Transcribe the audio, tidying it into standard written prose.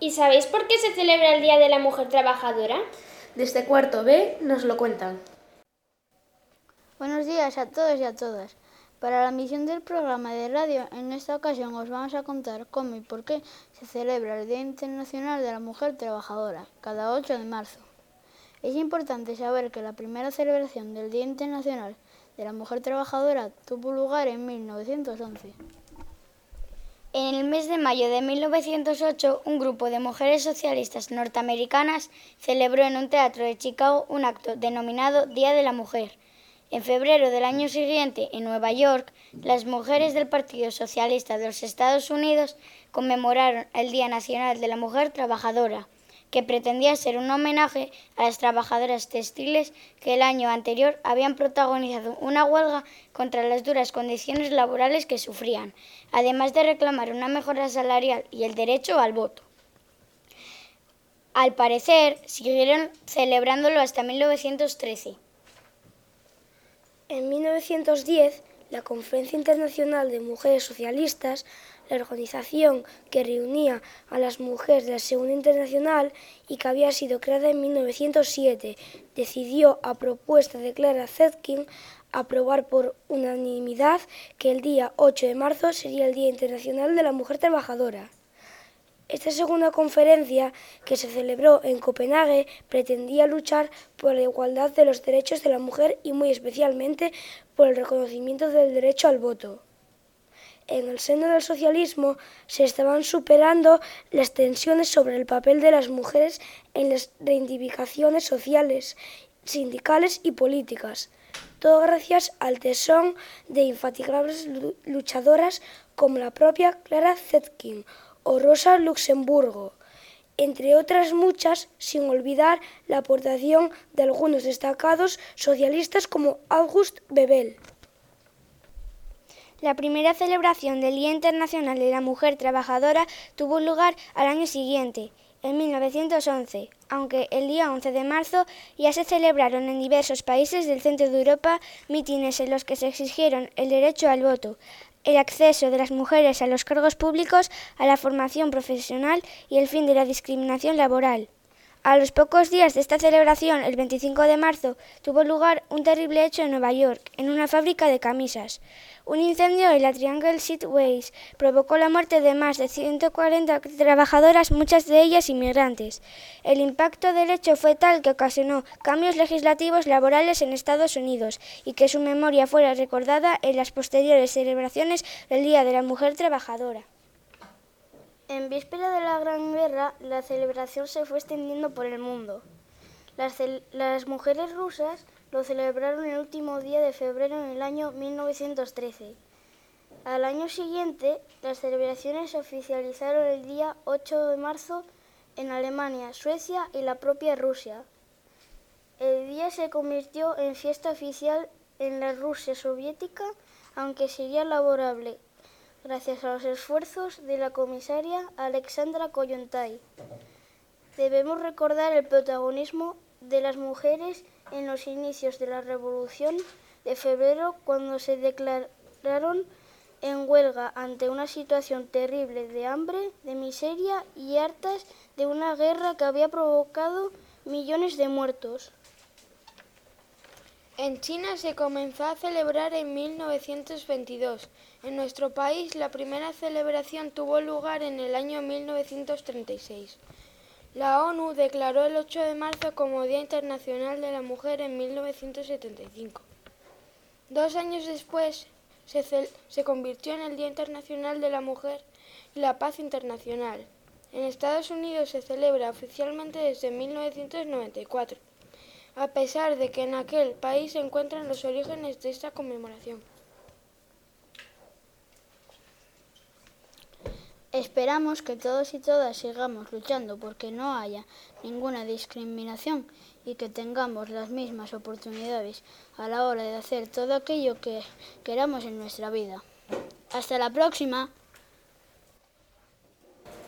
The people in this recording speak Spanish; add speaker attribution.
Speaker 1: ¿Y sabéis por qué se celebra el Día de la Mujer Trabajadora?
Speaker 2: Desde cuarto B nos lo cuentan.
Speaker 3: Buenos días a todos y a todas. Para la emisión del programa de radio, en esta ocasión os vamos a contar cómo y por qué se celebra el Día Internacional de la Mujer Trabajadora, cada 8 de marzo. Es importante saber que la primera celebración del Día Internacional de la Mujer Trabajadora tuvo lugar en 1911.
Speaker 4: En el mes de mayo de 1908, un grupo de mujeres socialistas norteamericanas celebró en un teatro de Chicago un acto denominado Día de la Mujer. En febrero del año siguiente, en Nueva York, las mujeres del Partido Socialista de los Estados Unidos conmemoraron el Día Nacional de la Mujer Trabajadora, que pretendía ser un homenaje a las trabajadoras textiles que el año anterior habían protagonizado una huelga contra las duras condiciones laborales que sufrían, además de reclamar una mejora salarial y el derecho al voto. Al parecer, siguieron celebrándolo hasta 1913.
Speaker 5: En 1910, la Conferencia Internacional de Mujeres Socialistas, la organización que reunía a las mujeres de la Segunda Internacional y que había sido creada en 1907, decidió, a propuesta de Clara Zetkin, aprobar por unanimidad que el día 8 de marzo sería el Día Internacional de la Mujer Trabajadora. Esta segunda conferencia, que se celebró en Copenhague, pretendía luchar por la igualdad de los derechos de la mujer y muy especialmente por el reconocimiento del derecho al voto. En el seno del socialismo se estaban superando las tensiones sobre el papel de las mujeres en las reivindicaciones sociales, sindicales y políticas, todo gracias al tesón de infatigables luchadoras como la propia Clara Zetkin o Rosa Luxemburgo, entre otras muchas, sin olvidar la aportación de algunos destacados socialistas como August Bebel.
Speaker 6: La primera celebración del Día Internacional de la Mujer Trabajadora tuvo lugar al año siguiente, en 1911, aunque el día 11 de marzo ya se celebraron en diversos países del centro de Europa mítines en los que se exigieron el derecho al voto, el acceso de las mujeres a los cargos públicos, a la formación profesional y el fin de la discriminación laboral. A los pocos días de esta celebración, el 25 de marzo, tuvo lugar un terrible hecho en Nueva York, en una fábrica de camisas. Un incendio en la Triangle Shirtwaist provocó la muerte de más de 140 trabajadoras, muchas de ellas inmigrantes. El impacto del hecho fue tal que ocasionó cambios legislativos laborales en Estados Unidos y que su memoria fuera recordada en las posteriores celebraciones del Día de la Mujer Trabajadora.
Speaker 3: En víspera de la Gran Guerra, la celebración se fue extendiendo por el mundo. Las mujeres rusas lo celebraron el último día de febrero en el año 1913. Al año siguiente, las celebraciones se oficializaron el día 8 de marzo en Alemania, Suecia y la propia Rusia. El día se convirtió en fiesta oficial en la Rusia soviética, aunque sería laborable, gracias a los esfuerzos de la comisaria Alexandra Kollontai. Debemos recordar el protagonismo de las mujeres en los inicios de la Revolución de Febrero, cuando se declararon en huelga ante una situación terrible de hambre, de miseria y hartas de una guerra que había provocado millones de muertos.
Speaker 6: En China se comenzó a celebrar en 1922. En nuestro país la primera celebración tuvo lugar en el año 1936. La ONU declaró el 8 de marzo como Día Internacional de la Mujer en 1975. 2 años después se convirtió en el Día Internacional de la Mujer y la Paz Internacional. En Estados Unidos se celebra oficialmente desde 1994. A pesar de que en aquel país se encuentran los orígenes de esta conmemoración.
Speaker 3: Esperamos que todos y todas sigamos luchando porque no haya ninguna discriminación y que tengamos las mismas oportunidades a la hora de hacer todo aquello que queramos en nuestra vida. ¡Hasta la próxima!